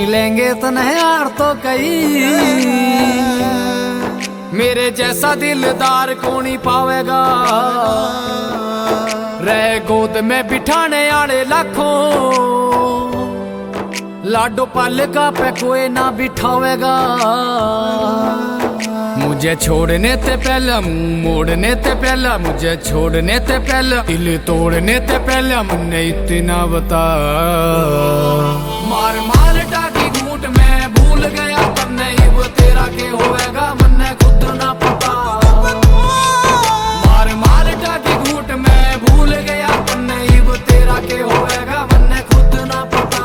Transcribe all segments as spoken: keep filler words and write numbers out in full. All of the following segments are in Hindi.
मिलेंगे तन्हे यार तो कई, मेरे जैसा दिलदार कौन ही पावेगा। रह गोद में बिठाने आले लाखों, लाडो पल का पे कोई ना बिठावेगा। मुझे छोड़ने ते पहला मुंह मोड़ने ते पहला, मुझे छोड़ने ते पहला दिल तोड़ने ते पहला मुन्ने इतना बता। मार मार टाकी घूट में भूल गया तन्ने वो तेरा के होएगा मन्ने खुद ना पता। मार मार टाकी घूट में भूल गया तन्ने वो तेरा के होएगा मन्ने खुद ना पता।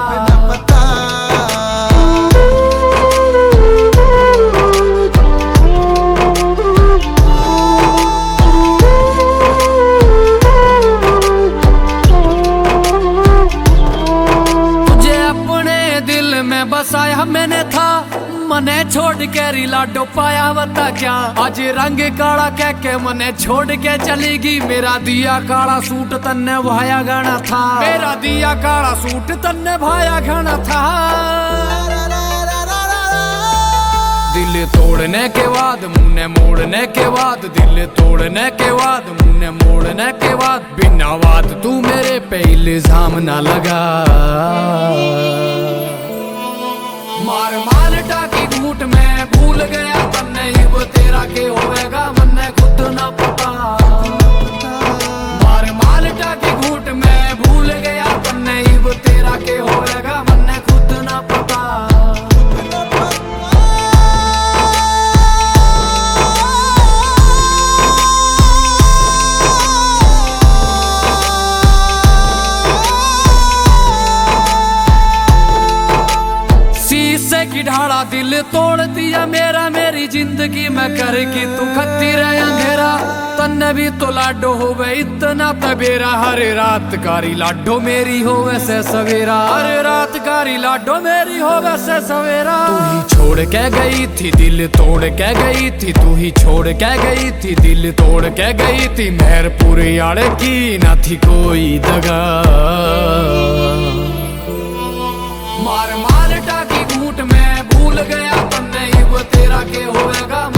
बसाया मैंने था मने छोड़ के रिलाडो पाया बता क्या। आज रंग काला कह के मने छोड़ के चलेगी। मेरा दिया काला सूट तन्ने भाया गाना था, मेरा दिया काला सूट तन्ने भाया गाना था। दिल तोड़ने के बाद मुन्ने मोड़ने के बाद, दिल तोड़ने के बाद मुन्ने मोड़ने के बाद, बिना बात तू मेरे पे इल्जाम ना लगा। मार मार टाकी घूट में भूल गया तन्ने वो तेरा के होएगा मन्ने खुद ना पता। मार मार टाकी घूट में भूल गया तन्ने वो तेरा के होएगा मन्ने खुद ना पता। की ढाला दिल तोड़ दिया मेरा, मेरी जिंदगी में करके तू खत्ती रहे अंधेरा। तन्ने भी तो लाडो हो गए इतना तबेरा, हर रात कारी लाडो मेरी हो वैसे सवेरा, हर रात कारी लाडो मेरी हो वैसे सवेरा। तू ही छोड़ के गई थी दिल तोड़ के गई थी, तू ही छोड़ के गई थी दिल तोड़ के गई थी। मेहरपुरी आड़े की ना थी कोई दगा। मार मार टाकी घूट में भूल गया तन्ने वो तेरा के होएगा।